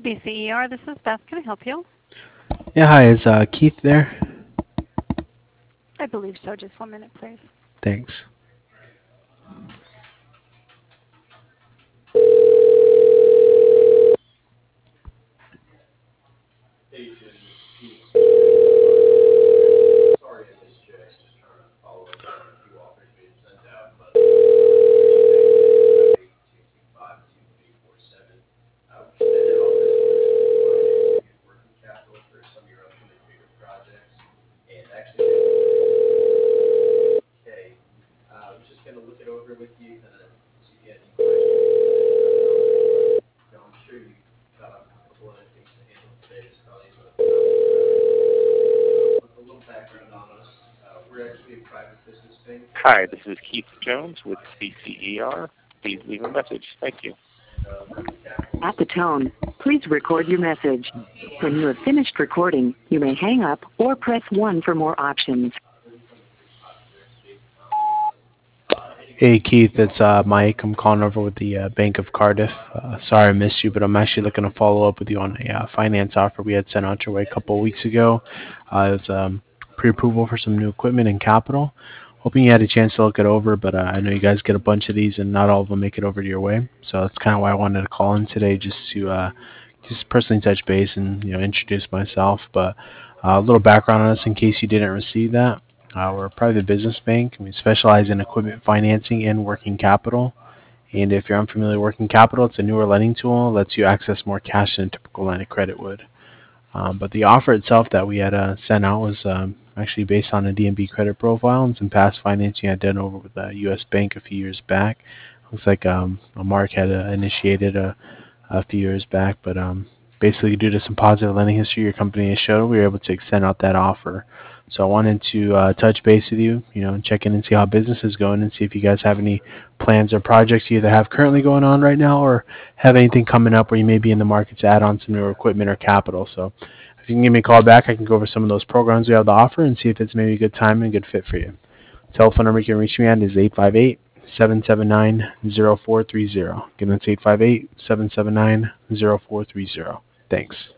BCER, this is Beth. Can I help you? Yeah, hi, is Keith there? I believe so. Just 1 minute, please. Thanks. Hi, this is Keith Jones with BCER. Please leave a message. Thank you. At the tone, please record your message. When you have finished recording, you may hang up or press 1 for more options. Hey Keith, it's Mike. I'm calling over with the Bank of Cardiff. Sorry I missed you, but I'm actually looking to follow up with you on a finance offer we had sent out your way a couple of weeks ago. It was pre-approval for some new equipment and capital. Hoping you had a chance to look it over, but I know you guys get a bunch of these and not all of them make it over to your way. So that's kind of why I wanted to call in today, just to just personally touch base and introduce myself. But a little background on us in case you didn't receive that. We're a private business bank. We specialize in equipment financing and working capital. And if you're unfamiliar with working capital, it's a newer lending tool. It lets you access more cash than a typical line of credit would. But the offer itself that we had sent out was actually based on a DNB credit profile and some past financing I'd done over with the U.S. Bank a few years back. Looks like Mark had initiated a few years back, but basically due to some positive lending history your company has showed, we were able to extend out that offer. So I wanted to touch base with you, and check in and see how business is going and see if you guys have any plans or projects you either have currently going on right now or have anything coming up where you may be in the market to add on some new equipment or capital. So if you can give me a call back, I can go over some of those programs we have to offer and see if it's maybe a good time and a good fit for you. Telephone number you can reach me at is 858-779-0430. Again, that's 858-779-0430. Thanks.